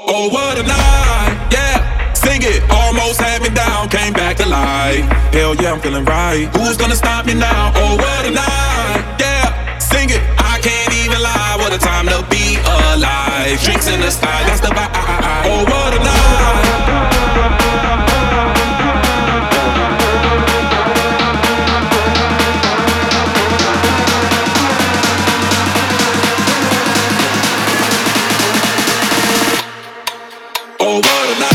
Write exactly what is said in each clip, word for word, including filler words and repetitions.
Oh, what a night, yeah. Sing it, almost had me down, came back to life. Hell yeah, I'm feeling right. Who's gonna stop me now? Oh, what a night, yeah. Sing it, I can't even lie. What a time to be alive. Drinks in the sky, that's the vibe. Oh, what a night. Oh, what a night.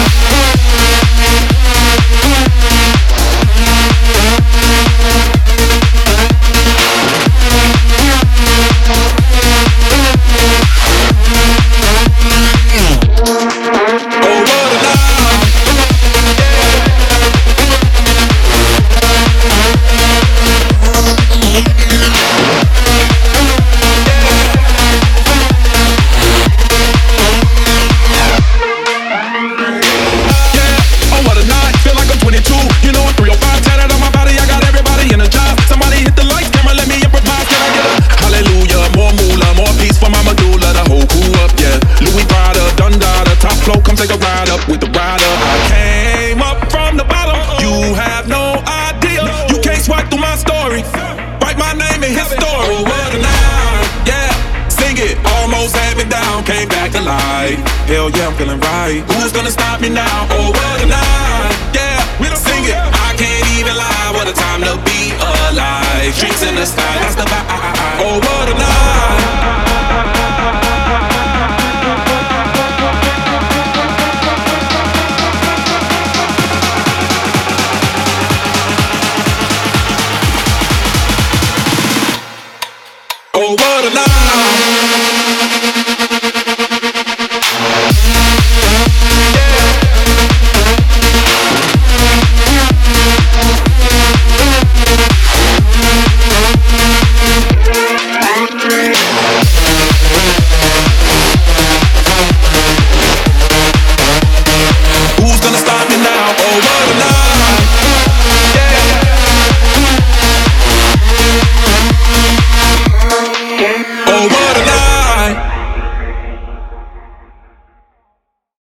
Come take a ride up with the rider. I came up from the bottom. You have no idea. You can't swipe through my story. Write my name in his story. Oh, what a night, yeah. Sing it, almost had me down, came back to life. Hell yeah, I'm feeling right. Who's gonna stop me now? Oh, what a night, yeah. Sing it, I can't even lie. What a time to be alive. Drinks in the sky, that's the vibe. Oh, what a night.